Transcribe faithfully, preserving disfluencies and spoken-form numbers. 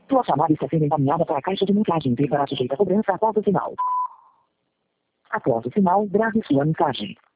Sua chamada está sendo encaminhada para a caixa de mensagem e será sujeita a cobrança após o sinal. Após o sinal, grave sua mensagem.